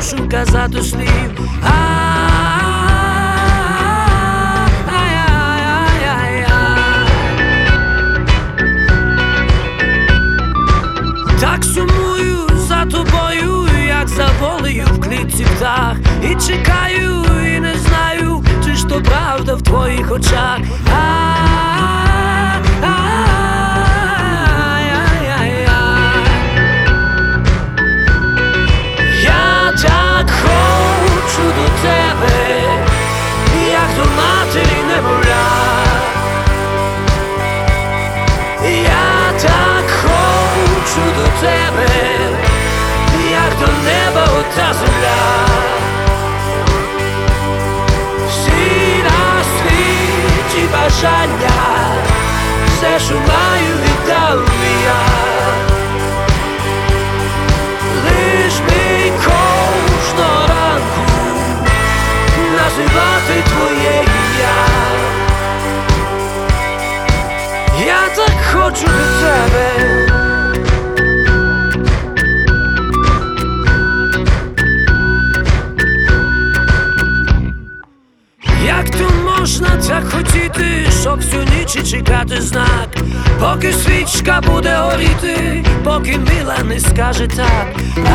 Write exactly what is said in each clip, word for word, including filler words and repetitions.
мушу казати слів. Так сумую за тобою, як за волею в клітці птах. І чекаю, і не знаю, чи ж то правда в твоїх очах. Я так хочу до тебе, як до матері немовля. Я так хочу до тебе, як до неба ота земля. Всі на світі бажання, все, що маю, віддав я. Лиш мій кожного ранку називати твоє ім'я. Я так хочу до тебе. Як то можна так хотіти, щоб всю ніч чекати знак, поки свічка буде горіти, поки мила не скаже так.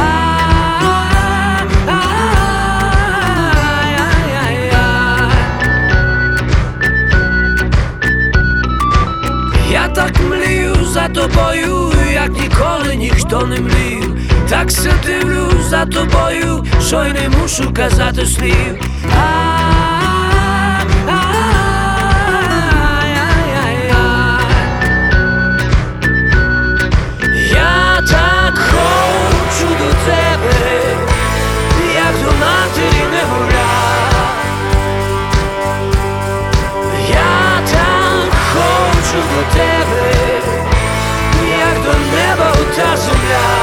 Я так млію за тобою, як ніколи ніхто не млів. Так все дивлюсь за тобою, що й не мушу казати слів. Я так хочу до тебе, як до матері немовля. Я так хочу до тебе, як до неба ота земля.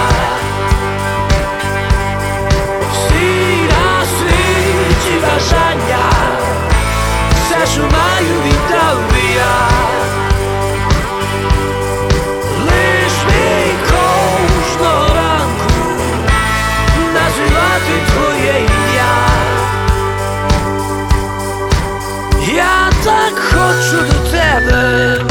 Всі на світі бажання, все, що маю, віддав би я. Лиш мій кожного ранку називати твоє ім'я. Я так хочу до тебе.